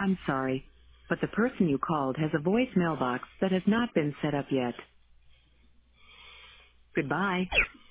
I'm sorry, but the person you called has a voicemail box that has not been set up yet. Goodbye.